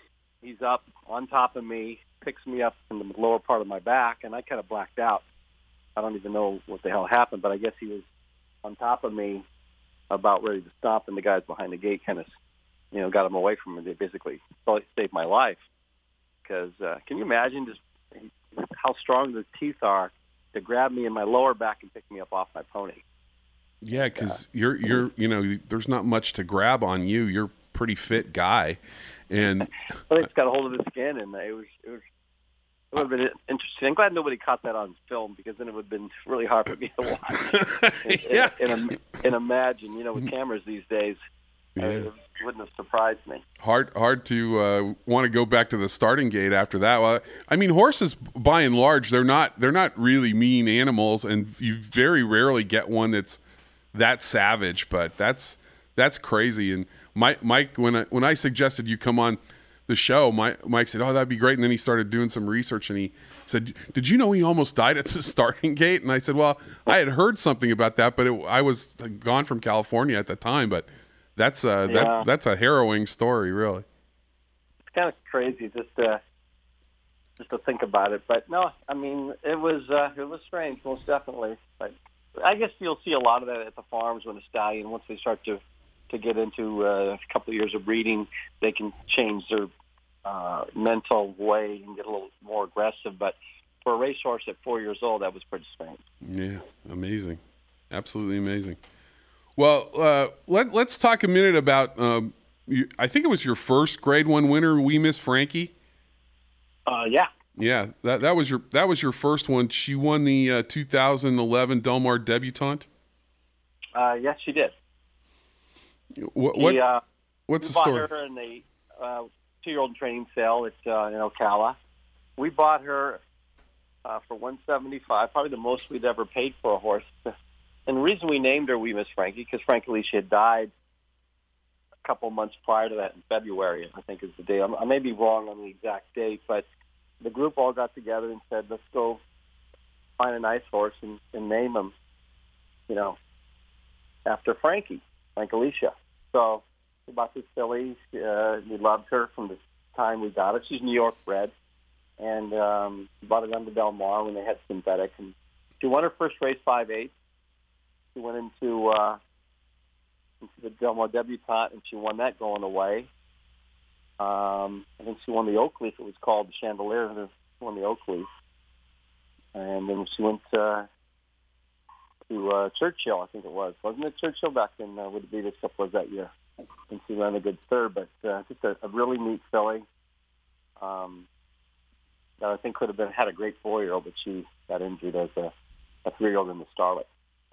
S8: he's up on top of me, picks me up in the lower part of my back, and I kind of blacked out. I don't even know what the hell happened, but I guess he was on top of me, about ready to stop, and the guys behind the gate kind of, you know, got him away from me. They basically saved my life. Because uh, can you imagine just how strong the teeth are to grab me in my lower back and pick me up off my pony?
S7: Yeah, because uh, you're you're you know there's not much to grab on you. You're a pretty fit guy, and
S8: well, they just got a hold of his skin, and it was it was it would have been interesting. I'm glad nobody caught that on film, because then it would have been really hard for me to watch.
S7: yeah,
S8: and, and, and imagine, you know, with cameras these days, yeah. I mean, it wouldn't have surprised me.
S7: Hard, hard to uh, want to go back to the starting gate after that. Well, I mean, horses, by and large, they're not they're not really mean animals, and you very rarely get one that's that savage. But that's that's crazy. And Mike, Mike, when I, when I suggested you come on the show, Mike, Mike said, "Oh, that'd be great." And then he started doing some research, and he said, "Did you know he almost died at the starting gate?" And I said, "Well, I had heard something about that, but it, I was gone from California at the time, but." That's a
S8: yeah.
S7: that that's a harrowing story, really.
S8: It's kind of crazy just to just to think about it, but no, I mean it was uh, it was strange, most definitely. But I guess you'll see a lot of that at the farms when a stallion, once they start to to get into uh, a couple of years of breeding, they can change their uh, mental way and get a little more aggressive. But for a racehorse at four years old, that was pretty strange.
S7: Yeah, amazing, absolutely amazing. Well, uh, let, let's talk a minute about, um, you, I think it was your first grade one winner, We Miss Frankie.
S8: Uh, yeah.
S7: Yeah, that that was your that was your first one. She won the uh, two thousand eleven Del Mar Debutante.
S8: Uh, yes, she did.
S7: What, what
S8: she, uh,
S7: what's
S8: the
S7: story?
S8: We bought her in the uh, two-year-old training sale at uh, in Ocala. We bought her uh, for one seventy-five, probably the most we'd ever paid for a horse. And the reason we named her We Miss Frankie, because Frank Alicia had died a couple months prior to that in February, I think is the day. I may be wrong on the exact date, but the group all got together and said, let's go find a nice horse and, and name him, you know, after Frankie, Frank Alicia. So we bought this filly. Uh, we loved her from the time we got her. She's New York bred. And um, bought it under Del Mar when they had synthetic. And she won her first race five eight. She went into uh, into the Del Mar Debutante, and she won that going away. Um, I think she won the Oak Leaf. It was called the Chandelier. She won the Oak Leaf. And then she went uh, to uh, Churchill, I think it was. Wasn't it Churchill back in uh, with the Beavis Cup was that year? And she ran a good third, but uh, just a, a really neat filly. Um, that I think could have been had a great four-year-old, but she got injured as a, a three-year-old in the Starlet.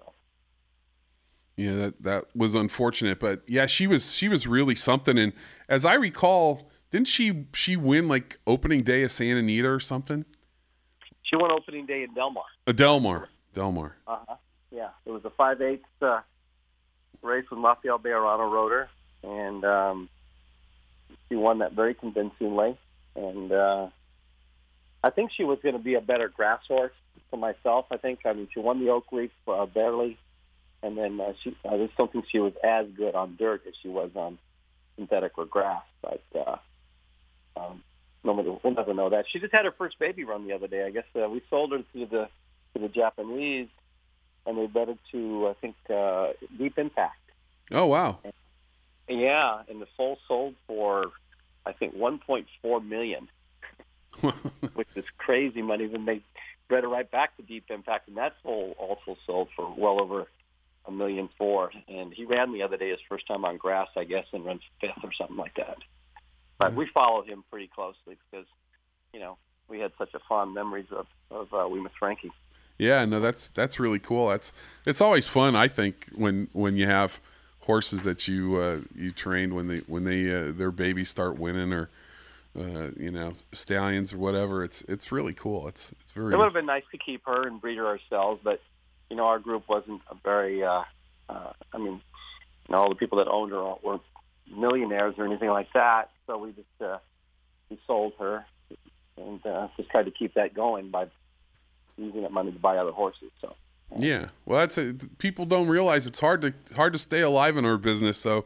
S7: Yeah, that, that was unfortunate, but yeah, she was she was really something. And as I recall, didn't she she win like opening day of Santa Anita or something?
S8: She won opening day in Del Mar.
S7: A Del Mar, Del Mar.
S8: Uh huh. Yeah, it was a five eighths uh, race with Rafael Bejarano rode her, and um, she won that very convincingly. And uh, I think she was going to be a better grass horse for myself. I think I mean she won the Oak Leaf uh, barely. And then uh, she, I just don't think she was as good on dirt as she was on synthetic or grass. But uh, um, nobody, we'll never know that. She just had her first baby run the other day. I guess uh, we sold her to the to the Japanese, and they bet it to I think uh, Deep Impact.
S7: Oh wow!
S8: And, yeah, and the foal sold for I think one point four million, which is crazy money. Then they bred her right back to Deep Impact, and that foal also sold for well over a million four, and he ran the other day his first time on grass, I guess, and runs fifth or something like that. But we followed him pretty closely because, you know, we had such a fond memories of of uh, We Miss Frankie.
S7: Yeah, no, that's that's really cool. That's it's always fun, I think, when when you have horses that you uh, you trained when they when they uh, their babies start winning or uh, you know stallions or whatever. It's it's really cool. It's it's very.
S8: It would have been nice to keep her and breed her ourselves, but. You know, our group wasn't a very, uh, uh, I mean, you know, all the people that owned her weren't millionaires or anything like that. So we just, uh, we sold her and uh, just tried to keep that going by using that money to buy other horses. So.
S7: Yeah. Well, that's a, people don't realize it's hard to, hard to stay alive in our business. So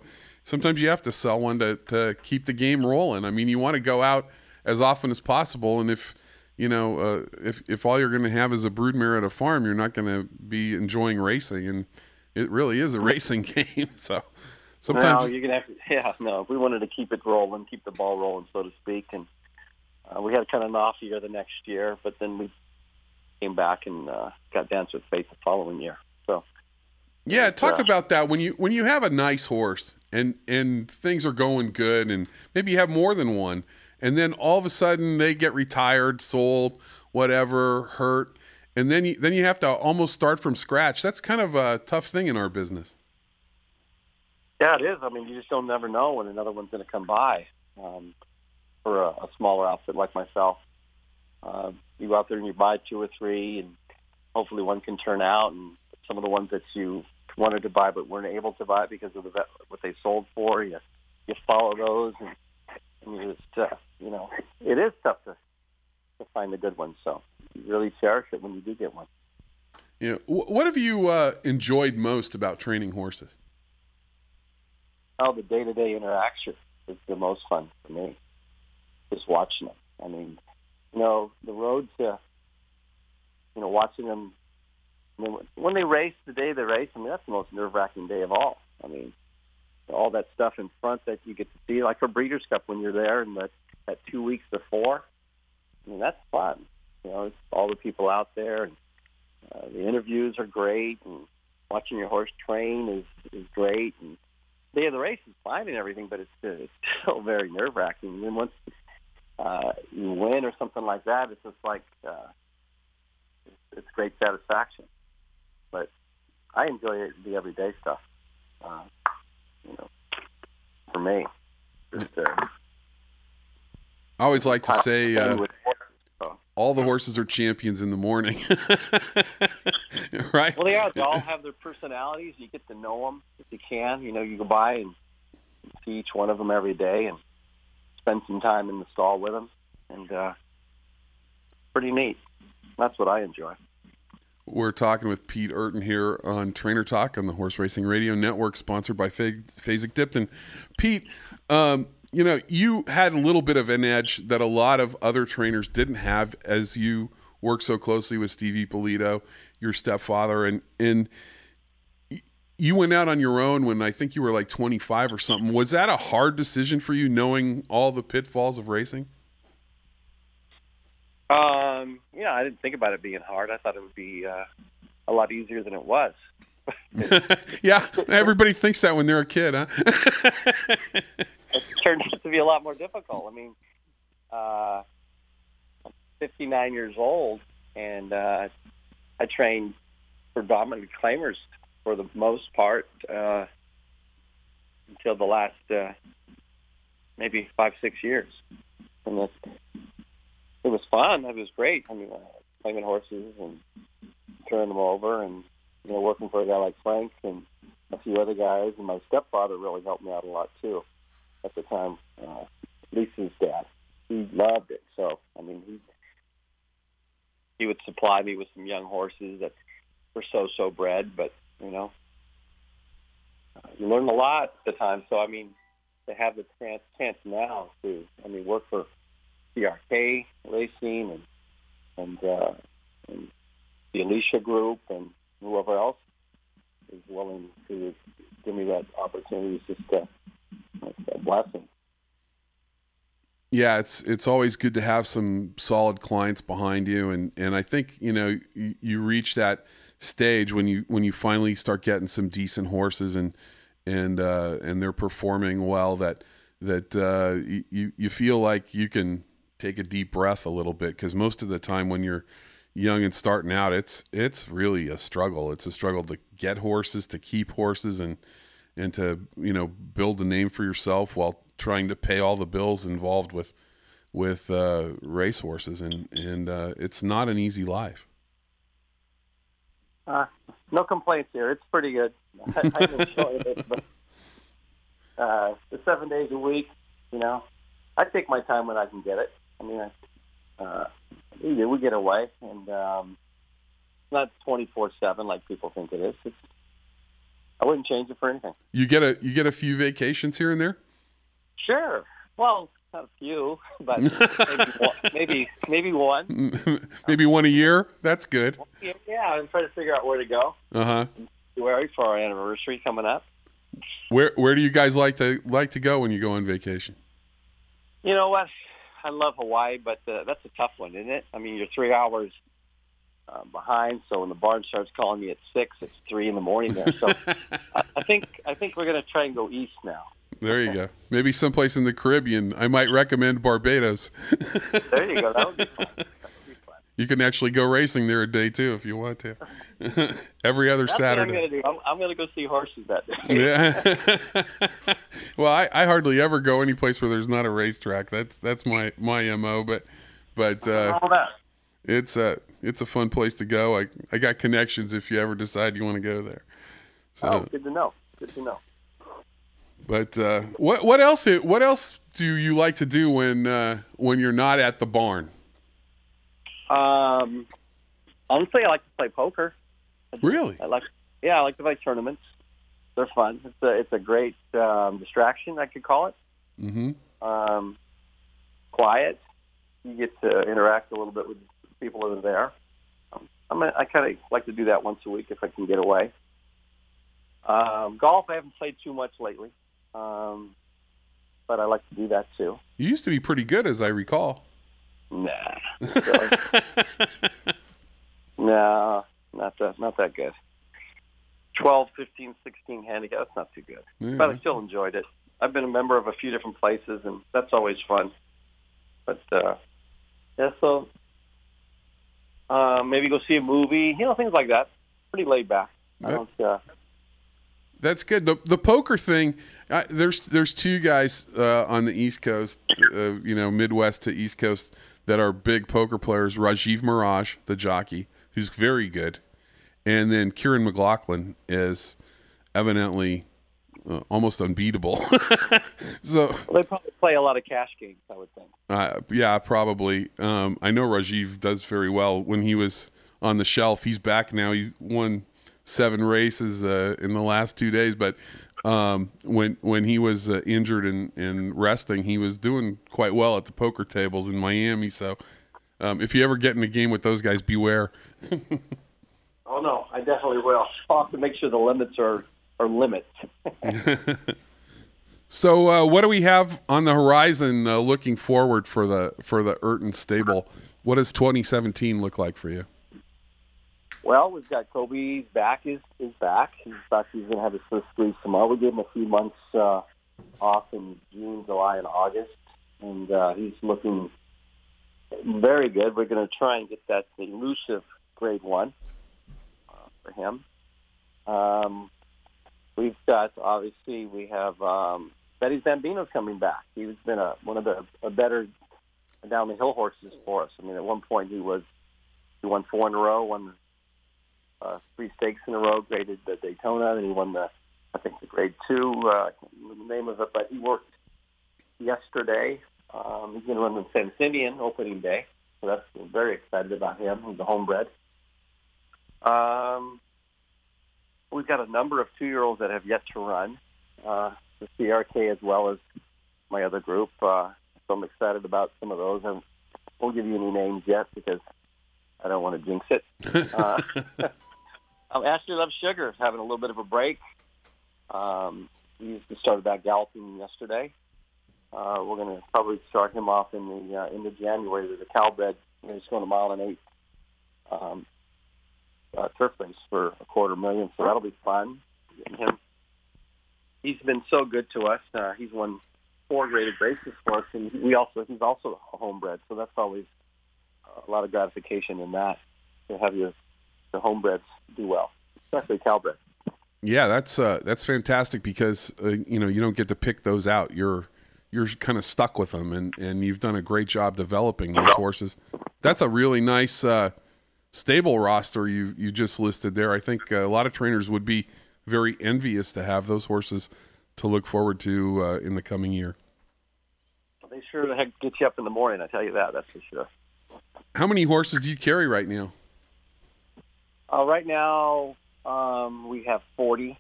S7: sometimes you have to sell one to, to keep the game rolling. I mean, you want to go out as often as possible. And if, you know, uh, if, if all you're going to have is a broodmare at a farm, you're not going to be enjoying racing. And it really is a racing game. So sometimes
S8: no, you're going to have to, yeah, no, we wanted to keep it rolling, keep the ball rolling, so to speak. And uh, we had kind of an off year the next year, but then we came back and uh, got Dance with Fate the following year. So,
S7: yeah, talk uh, about that when you when you have a nice horse and and things are going good, and maybe you have more than one, and then all of a sudden they get retired, sold, whatever, hurt, and then you then you have to almost start from scratch. That's kind of a tough thing in our business.
S8: Yeah, it is. I mean, you just don't never know when another one's going to come by. Um, for a, a smaller outfit like myself, uh, you go out there and you buy two or three, and hopefully one can turn out. And some of the ones that you wanted to buy but weren't able to buy because of the, what they sold for, you you follow those, and, and you just uh, you know, it is tough to to find the good ones. So you really cherish it when you do get one.
S7: Yeah. You know, what have you uh, enjoyed most about training horses?
S8: Oh, the day-to-day interaction is the most fun for me. Just watching them. I mean, you know, the road to, you know, watching them, I mean, when they race, the day they race, I mean, that's the most nerve-wracking day of all. I mean, all that stuff in front that you get to see, like for Breeders' Cup when you're there and that, that two weeks before, I mean, that's fun. You know, it's all the people out there, and uh, the interviews are great, and watching your horse train is, is great, and the day of the race is fine and everything, but it's, it's still very nerve-wracking. And then once uh, you win or something like that, it's just like uh, it's, it's great satisfaction. But I enjoy it, the everyday stuff. Uh, you know, for me, just, uh,
S7: I always like to say uh, all the horses are champions in the morning, right?
S8: Well, they are. They all have their personalities. You get to know them if you can. You know, you go by and see each one of them every day and spend some time in the stall with them, and uh, pretty neat. That's what I enjoy.
S7: We're talking with Pete Urton here on Trainer Talk on the Horse Racing Radio Network, sponsored by Fasig-Tipton. Pete, um, you know, you had a little bit of an edge that a lot of other trainers didn't have as you work so closely with Steve Ippolito, your stepfather, and and you went out on your own when I think you were like twenty-five or something. Was that a hard decision for you, knowing all the pitfalls of racing?
S8: Um, yeah, I didn't think about it being hard. I thought it would be uh, a lot easier than it was.
S7: Yeah, everybody thinks that when they're a kid, huh?
S8: It turned out to be a lot more difficult. I mean, uh, I'm fifty-nine years old, and uh, I trained predominantly claimers for the most part uh, until the last uh, maybe five, six years. And that's, it was fun. It was great. I mean, uh, claiming horses and turning them over, and you know, working for a guy like Frank and a few other guys. And my stepfather really helped me out a lot too. At the time, uh, Lisa's dad, he loved it. So, I mean, he he would supply me with some young horses that were so-so bred, but, you know, uh, you learn a lot at the time. So, I mean, to have the chance, chance now to, I mean, work for C R K Racing and and, uh, and the Alicia Group and whoever else is willing to give me that opportunity is just uh, a blessing.
S7: Yeah, it's it's always good to have some solid clients behind you, and, and I think you know you, you reach that stage when you when you finally start getting some decent horses and and uh, and they're performing well, that that uh, you you feel like you can take a deep breath a little bit, because most of the time when you're young and starting out, it's it's really a struggle. It's a struggle to get horses, to keep horses, and and to you know build a name for yourself while trying to pay all the bills involved with with uh, race horses, and and uh, it's not an easy life.
S8: Uh, no complaints here. It's pretty good. I, I enjoy it, but uh, the seven days a week, you know, I take my time when I can get it. I mean, I, uh, we, we get away, and um, not twenty-four seven like people think it is. It's I wouldn't change it for anything.
S7: You get a you get a few vacations here and there?
S8: Sure. Well, not a few, but maybe one, maybe maybe one.
S7: Maybe one a year. That's good.
S8: Yeah, I'm trying to figure out where to go.
S7: Uh huh.
S8: February for our anniversary coming up.
S7: Where Where do you guys like to like to go when you go on vacation?
S8: You know what? I love Hawaii, but uh, that's a tough one, isn't it? I mean, you're three hours uh, behind, so when the barn starts calling me at six, it's three in the morning there. So I, I think I think we're going to try and go east now.
S7: There you go. Maybe someplace in the Caribbean. I might recommend Barbados.
S8: There you go. That would be fun. That would be fun.
S7: You can actually go racing there a day too if you want to. Every other
S8: That's
S7: Saturday.
S8: What I'm going to do. I'm, I'm going to go see horses that day.
S7: Yeah. Well, I, I hardly ever go any place where there's not a racetrack. That's that's my my M O. But but uh, it's a it's a fun place to go. I I got connections if you ever decide you want to go there. So,
S8: oh, good to know. Good to know.
S7: But uh, what what else what else do you like to do when uh, when you're not at the barn?
S8: Um, honestly, I like to play poker.
S7: Really?
S8: I like, yeah, I like to play tournaments. They're fun. It's a it's a great um, distraction, I could call it.
S7: Mm-hmm.
S8: Um, quiet. You get to interact a little bit with people that are there. Um, I'm a, I kind of like to do that once a week if I can get away. Um, golf, I haven't played too much lately, um, but I like to do that too.
S7: You used to be pretty good, as I recall.
S8: Nah, really. No, not that not that good. twelve, fifteen, sixteen handicap, that's not too good.
S7: Yeah.
S8: But I still enjoyed it. I've been a member of a few different places, and that's always fun. But, uh, yeah, so uh, maybe go see a movie, you know, things like that. Pretty laid back. I don't, uh,
S7: That's good. The the poker thing, uh, there's there's two guys uh, on the East Coast, uh, you know, Midwest to East Coast, that are big poker players. Rajiv Mirage, the jockey, who's very good. And then Kieran McLaughlin is evidently uh, almost unbeatable. So
S8: well, they probably play a lot of cash games, I would think.
S7: Uh, yeah, probably. Um, I know Rajiv does very well. When he was on the shelf, he's back now. He's won seven races uh, in the last two days. But um, when when he was uh, injured and, and resting, he was doing quite well at the poker tables in Miami. So um, if you ever get in a game with those guys, beware.
S8: Oh, no, I definitely will. I'll have to make sure the limits are, are limits.
S7: So uh, what do we have on the horizon uh, looking forward for the for the Urton stable? What does twenty seventeen look like for you?
S8: Well, we've got Kobe's back is, is back. He's back. He's going to have his first squeeze tomorrow. We gave him a few months uh, off in June, July, and August, and uh, he's looking very good. We're going to try and get that elusive grade one uh, for him. Um, we've got, obviously, we have um, Betty's Bambino's coming back. He's been a, one of the a better down the hill horses for us. I mean, at one point he was he won four in a row, won uh, three stakes in a row, graded the Daytona, and he won the I think the grade two. Uh, I can't remember the name of it, but he worked yesterday. Um, he's going to run the San Simeon opening day, so that's I'm very excited about him. He's a homebred. Um, we've got a number of two-year-olds that have yet to run, uh, the C R K as well as my other group. Uh, so I'm excited about some of those. I won't give you any names yet because I don't want to jinx it. Uh, um, Ashley Love Sugar having a little bit of a break. Um, he started back galloping yesterday. Uh, we're going to probably start him off in the uh, end of January. There's a Calbred. You know, he's going a mile and eight um, uh, turf race for a quarter million, so that'll be fun. And him, he's been so good to us. Uh, he's won four graded races for us, and we also he's also a homebred, so that's always a lot of gratification in that to have your the homebreds do well, especially Calbred.
S7: Yeah, that's uh, that's fantastic because uh, you know you don't get to pick those out. You're you're kind of stuck with them, and, and you've done a great job developing those horses. That's a really nice uh, stable roster you you just listed there. I think a lot of trainers would be very envious to have those horses to look forward to uh, in the coming year.
S8: They sure the heck get you up in the morning, I tell you that, that's for sure.
S7: How many horses do you carry right now?
S8: Uh, right now, um, we have forty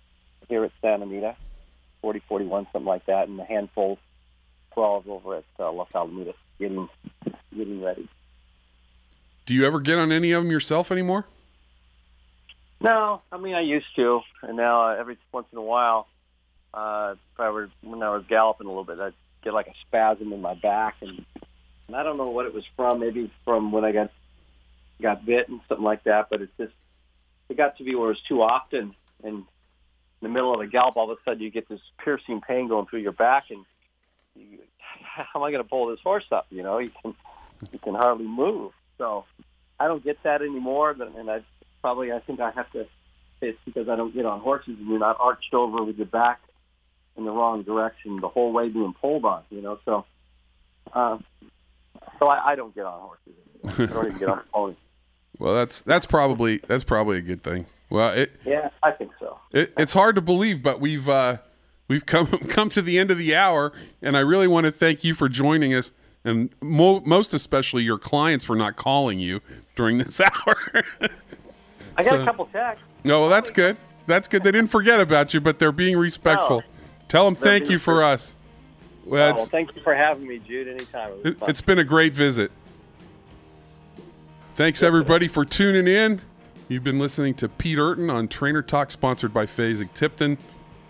S8: here at Santa Anita, forty, forty-one, something like that, and a handful, twelve over at uh, Los Alamitos, getting getting ready.
S7: Do you ever get on any of them yourself anymore?
S8: No, I mean I used to, and now uh, every once in a while, uh, if I were when I was galloping a little bit, I'd get like a spasm in my back, and, and I don't know what it was from. Maybe from when I got got bit and something like that. But it's just it got to be where it was too often, and in the middle of a gallop, all of a sudden you get this piercing pain going through your back, and you, how am I going to pull this horse up? You know, you can you can hardly move. So I don't get that anymore, and I. Probably, I think I have to. It's because I don't get on horses, and you're not arched over with your back in the wrong direction the whole way being pulled on. You know, so uh, so I, I don't get on horses anymore. I don't even get on ponies.
S7: Well, that's that's probably that's probably a good thing. Well, it
S8: yeah, I think so.
S7: It, it's hard to believe, but we've uh, we've come come to the end of the hour, and I really want to thank you for joining us, and mo- most especially your clients for not calling you during this hour.
S8: I got
S7: so,
S8: a couple texts.
S7: No, well, that's good. That's good. They didn't forget about you, but they're being respectful. No, Tell them thank you for us.
S8: Well, oh, well, thank you for having me, Jude. Anytime. It
S7: it, it's been a great visit. Thanks, everybody, for tuning in. You've been listening to Pete Urton on Trainer Talk, sponsored by Fasig-Tipton.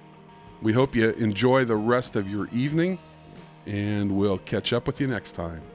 S7: We hope you enjoy the rest of your evening, and we'll catch up with you next time.